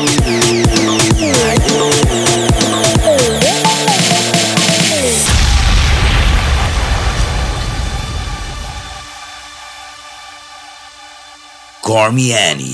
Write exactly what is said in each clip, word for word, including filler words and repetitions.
Cormiani.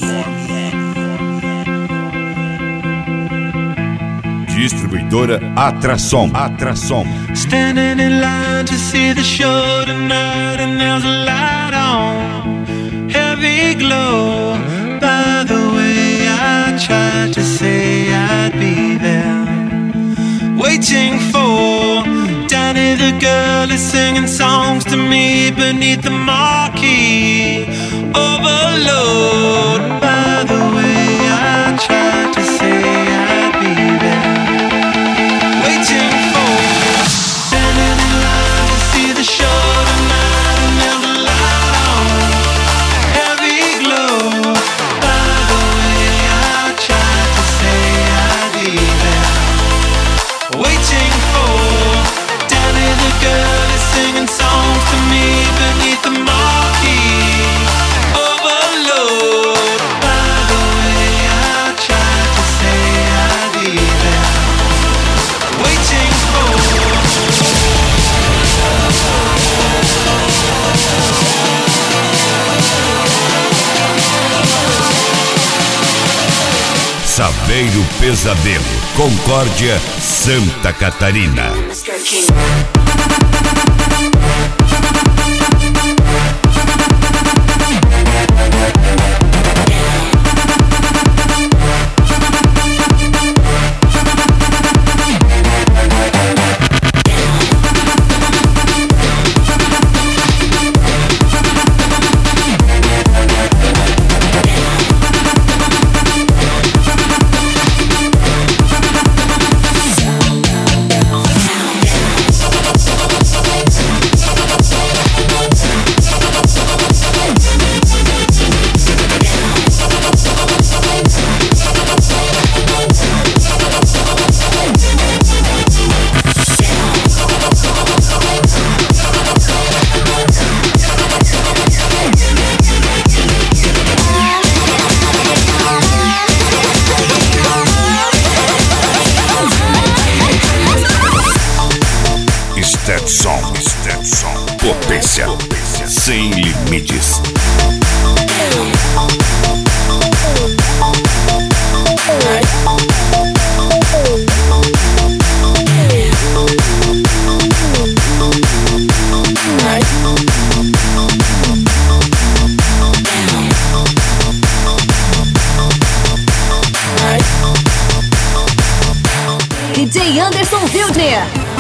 Distribuidora Atrasom. Atrasom. Standing in line to see the show tonight, and there's a light on, heavy glow. By the way, I tried to say I'd be there, waiting for Danny the girl is singing songs to me beneath the marquee. Overload. By the way, I tried to say I'd be there, waiting for standing in line to see the show tonight, and there's a light on, heavy glow. By the way, I tried to say I'd be there, waiting for Danny the girl is singing songs to me beneath the marquee. Saveiro Pesadelo, Concórdia, Santa Catarina. Stetson, Stetson, potência, potência sem limites. D J Anderson Wildner.